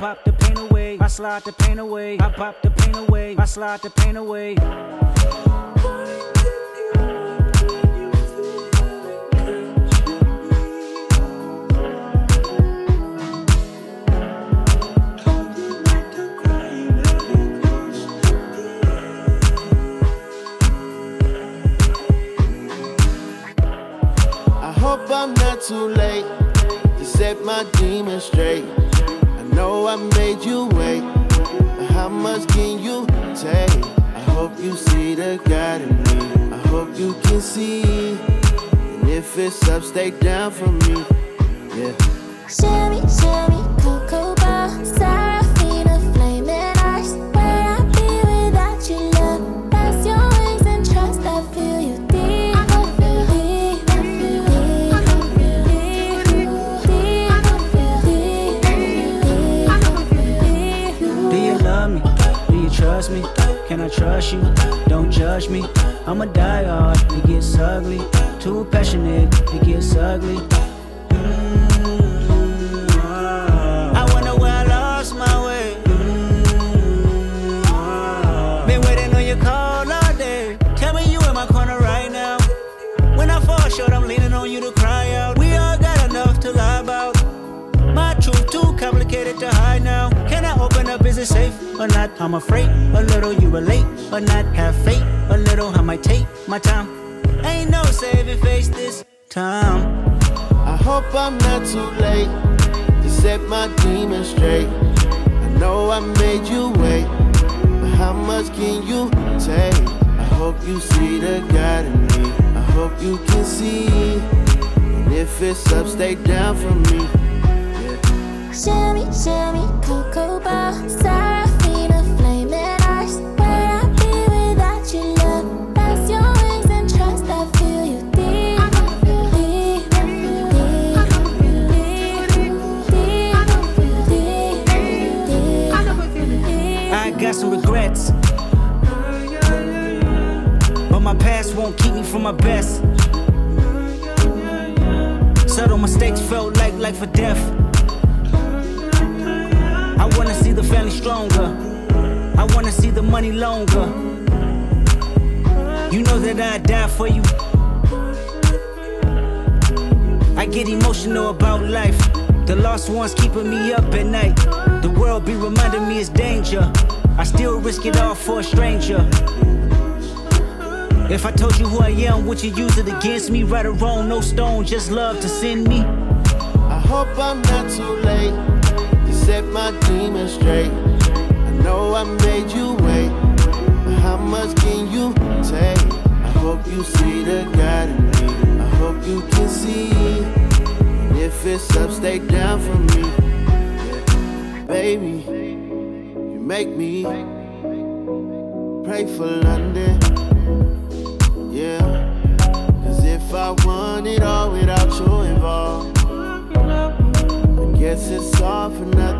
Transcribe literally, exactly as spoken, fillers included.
pop the pain away. I slide the pain away. I pop the pain away. I slide the pain away. Hope I'm not too late to set my demons straight. I know I made you wait, but how much can you take? I hope you see the God in me. I hope you can see. And if it's up, stay down for me. Yeah. Shimmy, shimmy, cocoa bar, Serafina, flaming eyes. Where I be without you, love? That's your wings and trust. I feel you deep. I feel deep. I feel deep. I feel deep. Deep. Deep. Do you love me? Do you trust me? Can I trust you? Don't judge me. I'm a die hard. It gets ugly. Too passionate. It gets ugly. Short, I'm leaning on you to cry out. We all got enough to lie about. My truth too complicated to hide now. Can I open up? Is it safe or not? I'm afraid a little you relate or not. Have faith a little. I might take my time. Ain't no saving face this time. I hope I'm not too late to set my demons straight. I know I made you wait, but how much can you take? I hope you see the God in me. I hope you can see. And if it's up, stay down for me. Yeah. Shimmy, shimmy, cocoa bar, Serafina, flaming eyes. Where I be without you, love? That's your wings and trust. I feel you deep. I feel deep. I feel deep. I feel deep. I feel deep. I feel deep. I got some regrets, but my past won't keep me from my best. Subtle mistakes felt like life or death. I wanna see the family stronger. I wanna see the money longer. You know that I'd die for you. I get emotional about life. The lost ones keeping me up at night. The world be reminding me it's danger. I still risk it all for a stranger. If I told you who I am, would you use it against me? Right or wrong, no stone, just love to send me. I hope I'm not too late to set my demons straight. I know I made you wait, but how much can you take? I hope you see the God in me. I hope you can see. And if it's up, stay down for me. Yeah. Baby, you make me pray for London. Yeah, cause if I want it all without you involved, I guess it's all for nothing.